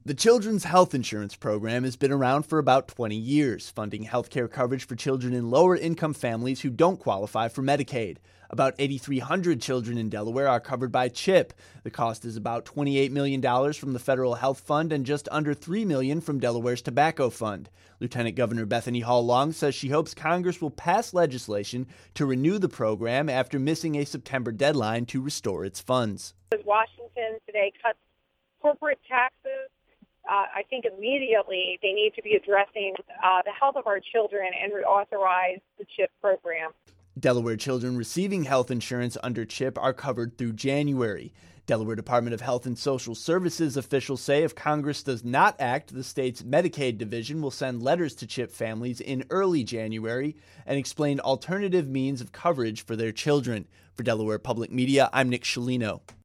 The Children's Health Insurance Program has been around for about 20 years, funding healthcare coverage for children in lower-income families who don't qualify for Medicaid. About 8,300 children in Delaware are covered by CHIP. The cost is about $28 million from the Federal Health Fund and just under $3 million from Delaware's Tobacco Fund. Lieutenant Governor Bethany Hall-Long says she hopes Congress will pass legislation to renew the program after missing a September deadline to restore its funds. Washington today cuts corporate taxes. I think immediately they need to be addressing the health of our children and reauthorize the CHIP program. Delaware children receiving health insurance under CHIP are covered through January. Delaware Department of Health and Social Services officials say if Congress does not act, the state's Medicaid division will send letters to CHIP families in early January and explain alternative means of coverage for their children. For Delaware Public Media, I'm Nick Scialino.